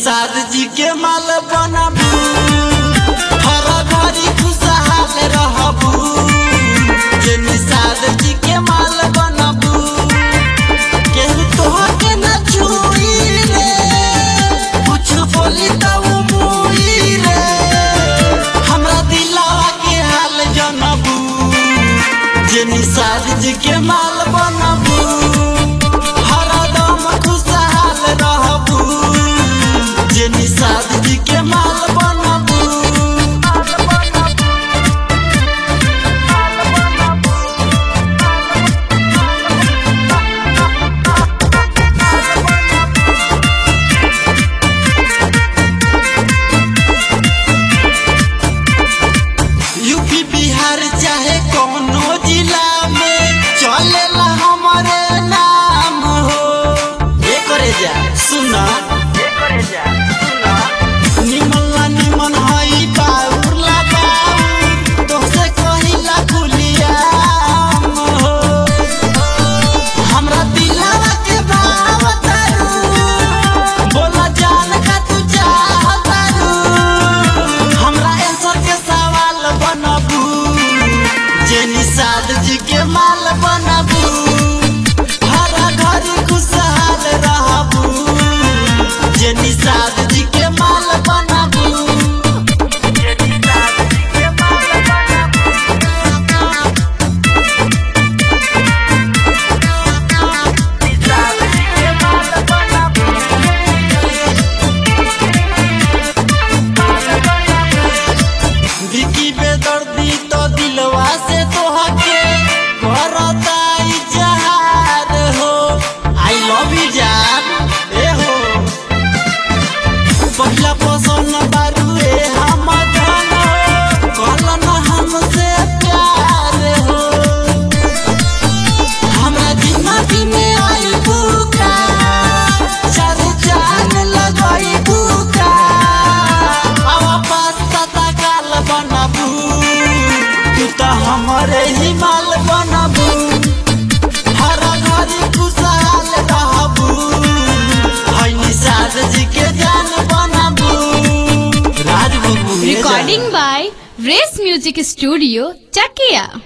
निषाद जी के माल बनबू, हर घड़ी खुशहाल रहबू। जे निषाद जी के माल बनबू, केहू तोहके न छुई रे, कुछ बोली त मुई रे। हमरा दिलवा के हाल जनबू, जे निषाद जी के माल बनबू, हरदम खुशहाल रहबू। जे निषाद जी के माल बनबू। यूपी बिहार चाहे कोनो जिला में चलेला हमारे नाम हो। एकरे जा सुना, निमन निमन हई बाउर लगाऊ, तोहसे कहिला खुलियाम हो। हमरा दिलवा के भाव तारू, बोला जान का तू चाहतारू। हमरा आंसर के सवाल बनबू, जे निषाद जी के माल बनबू, हर घड़ी खुशहाल रहबू। जे निषाद जी के माल बनबू। विकी बेदर्दी तो दिलवा से तोहके करता इजहार हो। आई लव यू जान ए हो, पहिला पसंद बारू रे हम जान हो, कहलन हमसे प्यार हो। हमरा जिंदगी में आई भूखा, चार जान लगाई भूखा। आवा पास्ता तकाल बनबू, तू तो हमारे ही माल बनबू, हर घड़ी खुशहाल रहबू। हई निषाद जी के जान बनबू। राज बबू Recording by Race Music Studio, Chakia.